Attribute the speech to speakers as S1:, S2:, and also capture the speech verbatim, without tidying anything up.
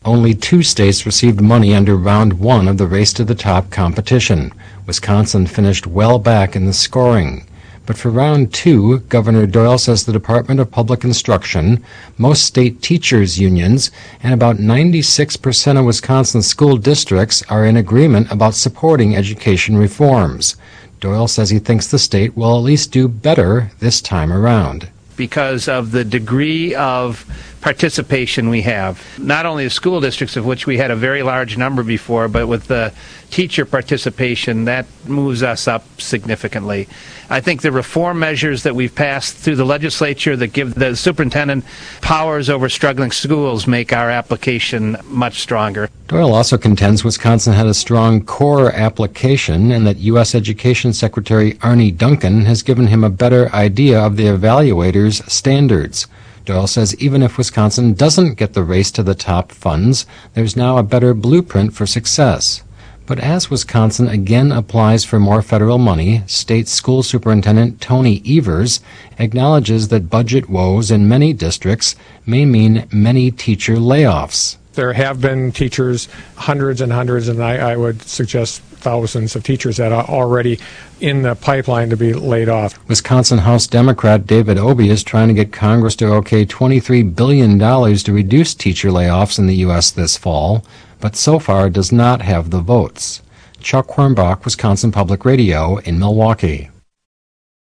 S1: Only two states received money under round one of the Race to the Top competition. Wisconsin finished well back in the scoring. But for round two, Governor Doyle says the Department of Public Instruction, most state teachers' unions, and about ninety-six percent of Wisconsin school districts are in agreement about supporting education reforms. Doyle says he thinks the state will at least do better this time around.
S2: Because of the degree of participation we have. Not only the school districts, of which we had a very large number before, but with the teacher participation, that moves us up significantly. I think the reform measures that we've passed through the legislature that give the superintendent powers over struggling schools make our application much stronger.
S1: Doyle also contends Wisconsin had a strong core application and that U S Education Secretary Arne Duncan has given him a better idea of the evaluators' standards. Doyle says even if Wisconsin doesn't get the Race to the Top funds, there's now a better blueprint for success. But as Wisconsin again applies for more federal money, State School Superintendent Tony Evers acknowledges that budget woes in many districts may mean many teacher layoffs.
S3: There have been teachers, hundreds and hundreds, and I, I would suggest thousands of teachers that are already in the pipeline to be laid off.
S1: Wisconsin House Democrat David Obey is trying to get Congress to okay twenty-three billion dollars to reduce teacher layoffs in the U S this fall, but so far does not have the votes. Chuck Hornbach, Wisconsin Public Radio in Milwaukee.